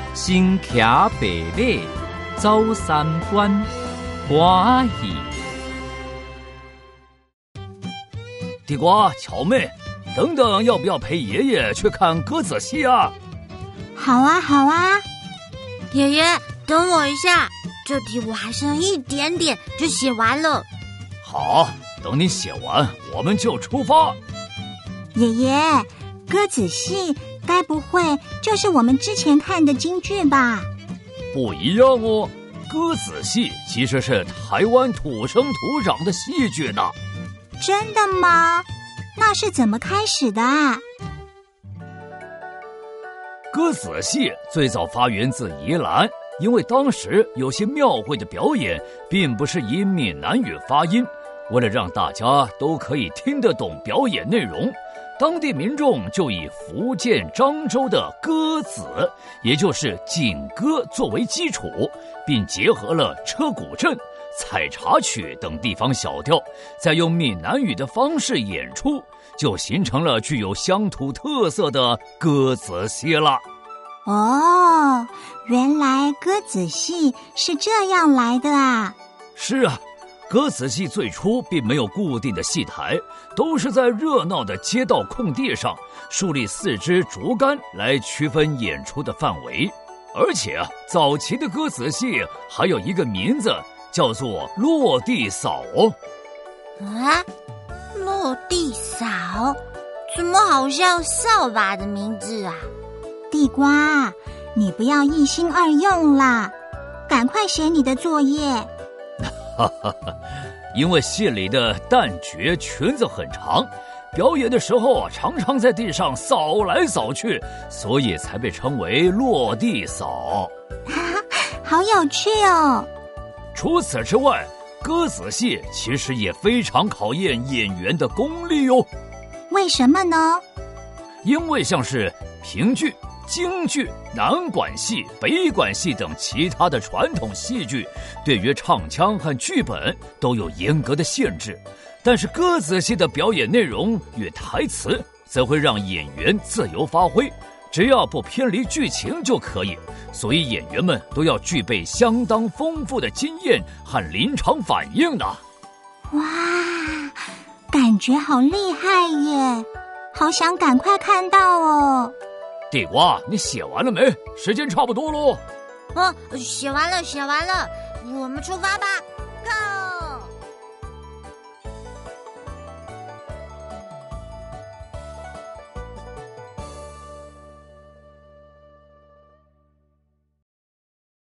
身骑白马走三关，欢喜。 地瓜、巧妹，等等，要不要陪爷爷去看歌仔戏啊？ 好啊，好啊。 爷爷，等我一下，这题我还剩一点点就写完了。 好，等你写完，我们就出发。 爷爷，歌仔戏该不会就是我们之前看的京剧吧？ 不一样哦，歌仔戏其实是台湾土生土长的戏剧呢。 真的吗？那是怎么开始的啊？ 歌仔戏最早发源自宜兰，因为当时有些庙会的表演并不是以闽南语发音，为了让大家都可以听得懂表演内容，当地民众就以福建漳州的歌子，也就是锦歌作为基础，并结合了车鼓阵、采茶曲等地方小调，再用闽南语的方式演出，就形成了具有乡土特色的歌仔戏了。 哦，原来歌仔戏是这样来的啊！ 是啊，歌仔戏最初并没有固定的戏台，都是在热闹的街道空地上树立4支竹竿来区分演出的范围。而且早期的歌仔戏还有一个名字叫做落地扫。 啊，落地扫，怎么好像扫把的名字啊？ 地瓜，你不要一心二用啦，赶快写你的作业。 因为戏里的旦角裙子很长，表演的时候常常在地上扫来扫去，所以才被称为落地扫。 好有趣哦！ 除此之外，歌仔戏其实也非常考验演员的功力哦。 为什么呢？ 因为像是评剧、京剧、南管戏、北管戏等其他的传统戏剧，对于唱腔和剧本都有严格的限制，但是歌仔戏的表演内容与台词则会让演员自由发挥，只要不偏离剧情就可以，所以演员们都要具备相当丰富的经验和临场反应呢。 哇，感觉好厉害耶！好想赶快看到哦。 地瓜，你写完了没？时间差不多咯。 写完了，我们出发吧。